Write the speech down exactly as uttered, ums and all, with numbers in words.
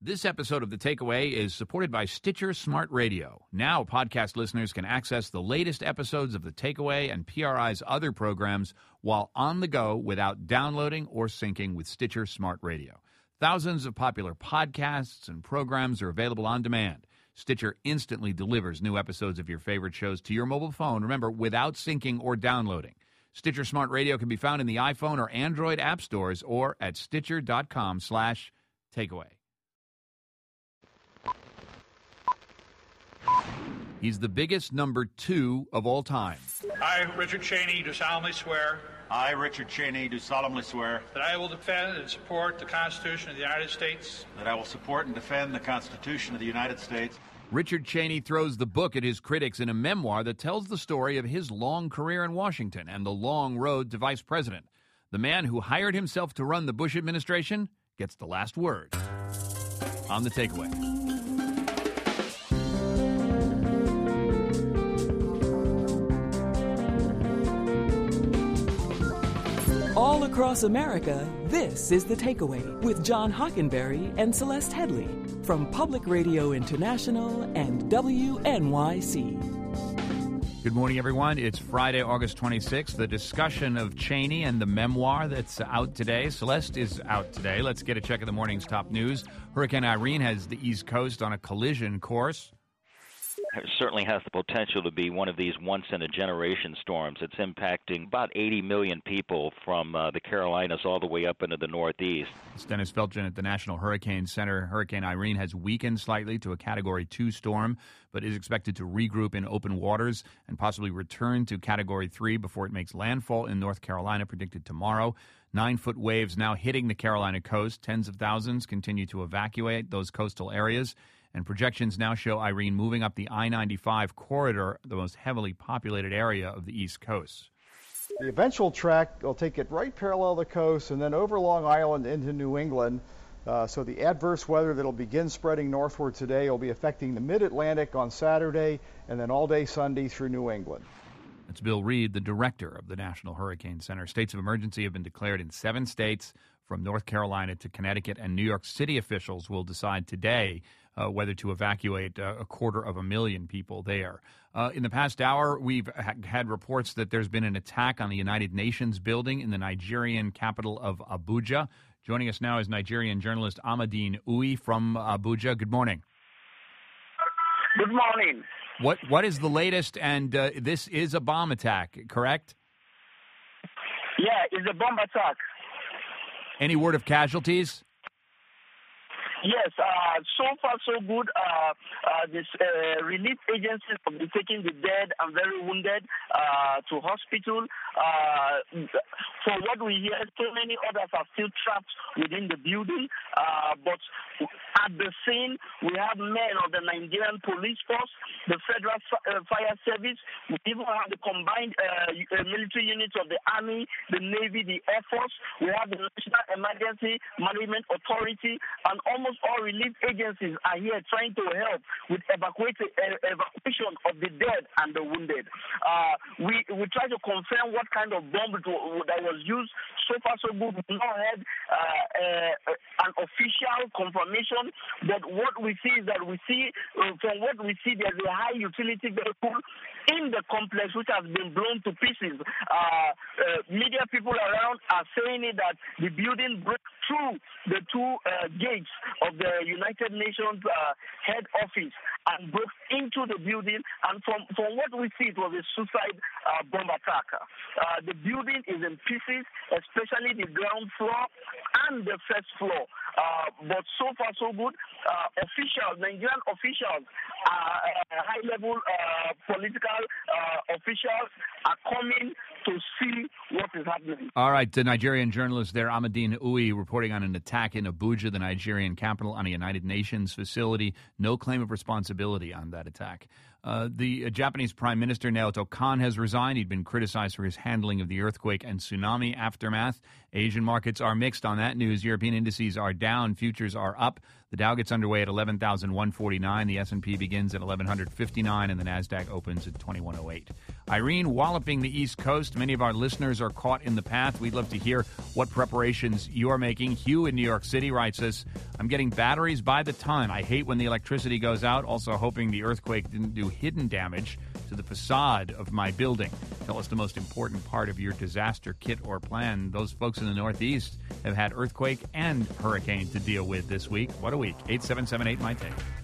This episode of The Takeaway is supported by Stitcher Smart Radio. Now, podcast listeners can access the latest episodes of The Takeaway and P R I's other programs while on the go without downloading or syncing with Stitcher Smart Radio. Thousands of popular podcasts and programs are available on demand. Stitcher instantly delivers new episodes of your favorite shows to your mobile phone, remember, without syncing or downloading. Stitcher Smart Radio can be found in the iPhone or Android app stores or at stitcher.com slash takeaway. He's the biggest number two of all time. I, Richard Cheney, do solemnly swear. I, Richard Cheney, do solemnly swear. That I will defend and support the Constitution of the United States. That I will support and defend the Constitution of the United States. Richard Cheney throws the book at his critics in a memoir that tells the story of his long career in Washington and the long road to vice president. The man who hired himself to run the Bush administration gets the last word on The Takeaway. All across America, this is The Takeaway with John Hockenberry and Celeste Headley from Public Radio International and W N Y C. Good morning, everyone. It's Friday, August twenty-sixth. The discussion of Cheney and the memoir that's out today. Celeste is out today. Let's get a check of the morning's top news. Hurricane Irene has the East Coast on a collision course. It certainly has the potential to be one of these once-in-a-generation storms. It's impacting about eighty million people from uh, the Carolinas all the way up into the Northeast. It's Dennis Feltgen at the National Hurricane Center. Hurricane Irene has weakened slightly to a Category two storm, but is expected to regroup in open waters and possibly return to Category three before it makes landfall in North Carolina, predicted tomorrow. Nine-foot waves now hitting the Carolina coast. Tens of thousands continue to evacuate those coastal areas. And projections now show Irene moving up the I ninety-five corridor, the most heavily populated area of the East Coast. The eventual track will take it right parallel to the coast and then over Long Island into New England. Uh, so the adverse weather that will begin spreading northward today will be affecting the mid-Atlantic on Saturday and then all day Sunday through New England. That's Bill Reed, the director of the National Hurricane Center. States of emergency have been declared in seven states, from North Carolina to Connecticut, and New York City officials will decide today uh, whether to evacuate uh, a quarter of a million people there. Uh, in the past hour, we've ha- had reports that there's been an attack on the United Nations building in the Nigerian capital of Abuja. Joining us now is Nigerian journalist Ahmadine Uyi from Abuja. Good morning. Good morning. What What is the latest? And uh, this is a bomb attack, correct? Yeah, it's a bomb attack. Any word of casualties? Yes, uh, so far so good. Uh, uh, this uh, relief agencies have been taking the dead and very wounded uh, to hospital. Uh, for what we hear, so many others are still trapped within the building. Uh, but at the scene, we have men of the Nigerian police force, the Federal uh, Fire Service. We even have the combined uh, military units of the Army, the Navy, the Air Force. We have the National Emergency Management Authority, and almost all relief agencies are here trying to help with evacuation, uh, evacuation of the dead and the wounded. Uh, we we try to confirm what kind of bomb that was used. So far, so good. We've not had uh, uh, an official confirmation, but what we see is that we see, uh, from what we see, there's a high utility vehicle in the complex which has been blown to pieces. Uh, uh, media people around are saying it that the building broke through the two uh, gates of the United Nations uh, head office and broke into the building. And from, from what we see, it was a suicide uh, bomb attack. Uh, the building is in pieces, especially the ground floor and the first floor. Uh, but so far, so good. Uh, officials, Nigerian officials, uh, uh, high-level uh, political uh, officials are coming to see what is happening. All right, the Nigerian journalist there, Ahmadine Uyi, reporting on an attack in Abuja, the Nigerian capital, on a United Nations facility. No claim of responsibility on that attack. Uh, the uh, Japanese Prime Minister, Naoto Kan, has resigned. He'd been criticized for his handling of the earthquake and tsunami aftermath. Asian markets are mixed on that news. European indices are down. Futures are up. The Dow gets underway at eleven thousand one hundred forty-nine. The S and P begins at eleven fifty-nine, and the NASDAQ opens at twenty-one oh eight. Irene, walloping the East Coast. Many of our listeners are caught in the path. We'd love to hear what preparations you are making. Hugh in New York City writes us, I'm getting batteries by the ton. I hate when the electricity goes out. Also hoping the earthquake didn't do hidden damage to the facade of my building. Tell us the most important part of your disaster kit or plan. Those folks in the Northeast have had earthquake and hurricane to deal with this week. What a week. eight seven seven eight, M Y T A K E.